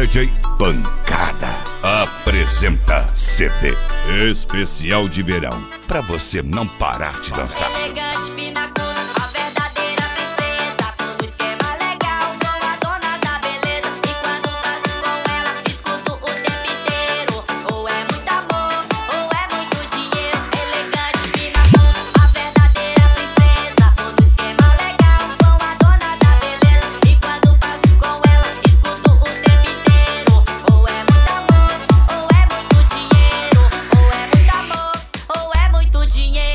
DJ Pancada apresenta CD especial de verão pra você não parar de dançar. Elegante, fina, a verdadeira princesa, todo esquema legal, com a dona da beleza. E quando danço com ela, escuto o tempo inteiro. Ou é muito amor, ou é muito dinheiro. Elegante, fina, a verdadeira princesa, todo esquema legal, com a dona da beleza. E quando passo com ela, escuto o tempo inteiro. Ou é muito amor, ou é muito dinheiro. Ou é muito amor, ou é muito dinheiro.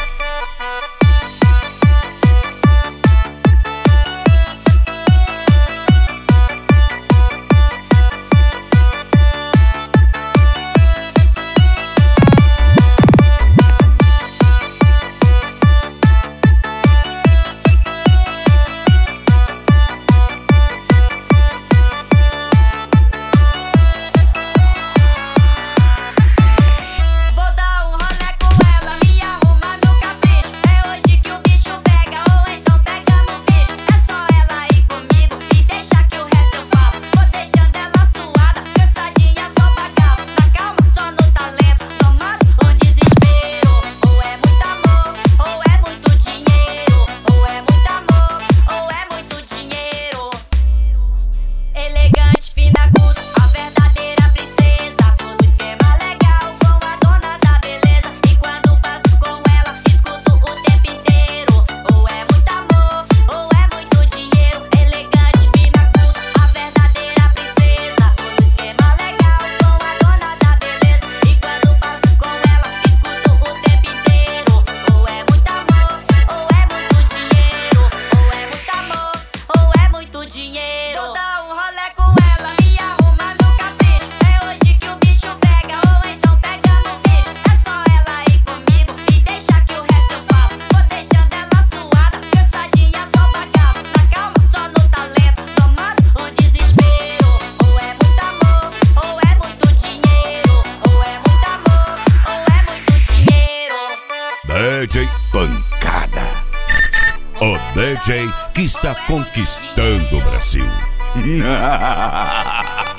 Vou dar um rolê com ela, me arrumar no capricho. É hoje que o bicho pega, ou então pegamos o bicho. É só ela ir comigo e deixar que o resto eu faço. Vou deixando ela suada, cansadinha, só bagaço. Na calma, só no talento, tomando o desespero. Ou é muito amor, ou é muito dinheiro. Ou é muito amor, ou é muito dinheiro. Elegante, fina, culta, a verdadeira princesa, todo esquema legal, com a dona da beleza. E quando passo com ela, escuto o tempo inteiro. Ou é muito amor, ou é muito dinheiro. Elegante, fina, culta, a verdadeira princesa, todo esquema legal, com a dona da beleza. E quando passo com ela, escuto o tempo inteiro. Ou é muito amor, ou é muito dinheiro. Ou é muito amor, ou é muito dinheiro. Vou dar um rolê com ela, me arrumar no capricho. É hoje que o bicho pega, ou então pegamos o bicho. É só ela ir comigo e deixar que o resto eu faço. Vou deixando ela suada, cansadinha, só bagaço. Na calma, só no talento, tomando o desespero. Ou é muito amor, ou é muito dinheiro. Ou é muito amor, ou é muito dinheiro. DJ Pancada, o DJ que está conquistando o Brasil.